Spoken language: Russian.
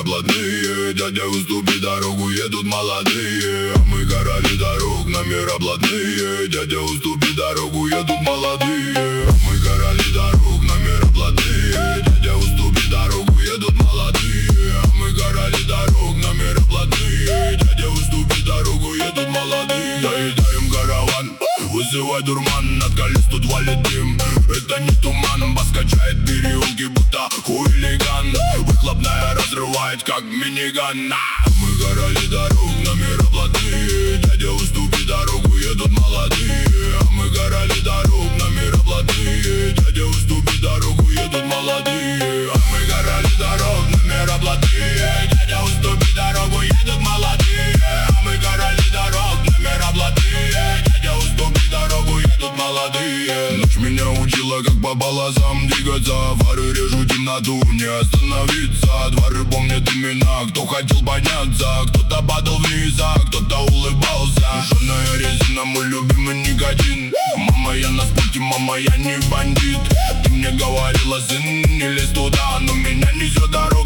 блатные. Дядя, уступи дорогу, едут молодые. А мы короли дорог, номера блатные. Дядя, уступи дорогу, едут молодые. А мы короли дорог, номера блатные. Дядя, уступи дорогу, едут молодые. А мы короли дорог, номера блатные. Дядя, уступи дорогу, едут молодые. Доедаем караван, вызывай дурман. Над колес тут валит дым. Это не туман, бас качает переулки, будто хулиган. Выхлопная разрывает, как миниган. Мы короли дорог, номера блатные. Дядя, уступи дорогу, едут молодые. А мы короли дорог, номера блатные. Дядя, уступи дорогу, едут молодые. А мы короли дорог, номера блатные. Дядя, уступи дорогу, едут молодые. А мы короли дорог, номера блатные. Дядя, уступи дорогу, едут молодые. Ночь меня учила, как по полосам двигаться. Фары режу темноту, не остановиться. Дворы помнят имена, кто хотел подняться. Кто-то падал вниз, а кто-то улыбался. Жженая резина, мой любимый никотин. Мама, я на спорте, мама, я не бандит. Ты мне говорила, сын, не лезь туда, но меня несет дорога.